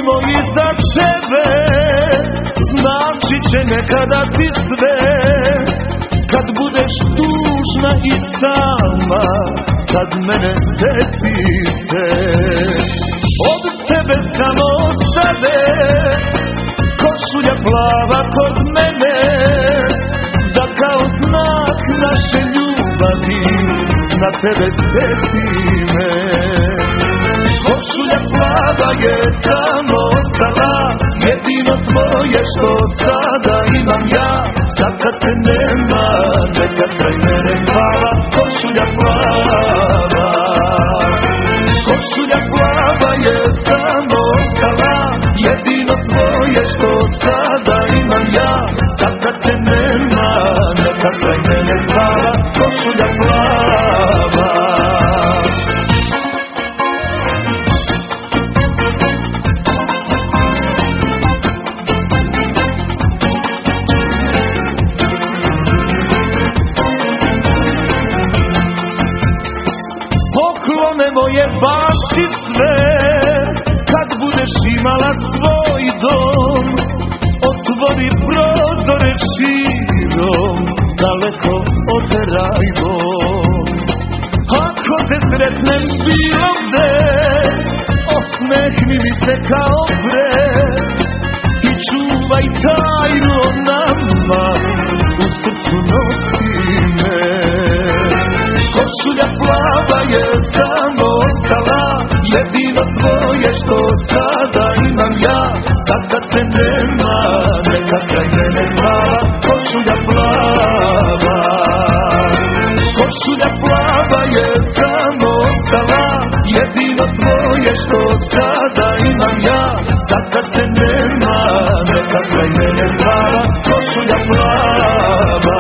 samo iza tebe, znači će nekada ti sve. Kad budeš tužna i sama, kad mene seti se. Od tebe samo ostade košulja plava kod mene, da kao znak naše ljubavi na tebe seti me. Košulja plava je samo ostala, jedino tvoje što sada imam ja. Sad kad te nema, neka kraj mene hvala. Košulja plava, košulja plava je samo ostala, jedino tvoje što sada imam ja. Sad kad te nema, neka kraj mene hvala. Košulja plava. Poklone moje baci sve, kad budeš imala svoj dom. Otvori prozore širom, daleko oteraj dom. Ako te sretnem bilo gde, osmehni mi se kao pre i čuvaj tajnu o nama, u srcu nosi me. Košulja plava je samo ostala, jedino tvoje što sada imam ja. Sad kad te nema, neka kraj mene hvala. Košulja plava, košulja plava je samo ostala, jedino tvoje što sada imam ja. Sad kad te nema, neka kraj mene hvala. Košulja plava.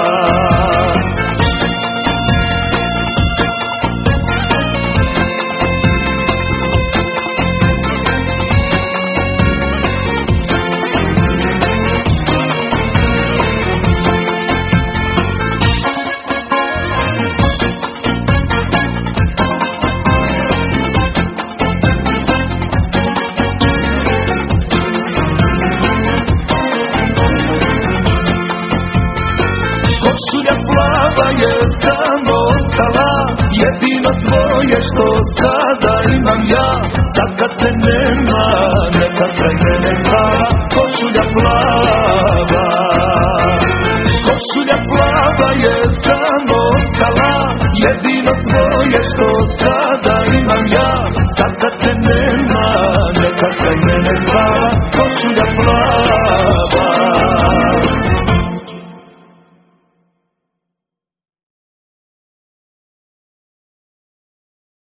Košulja plava je samo ostala, jedino tvoje što sada imam ja. Sad kad te nema, neka kraj mene hvala. Košulja plava, košulja plava je samo ostala, jedino tvoje što sada imam ja. Sad kad te nema, neka kraj mene hvala. Košulja plava.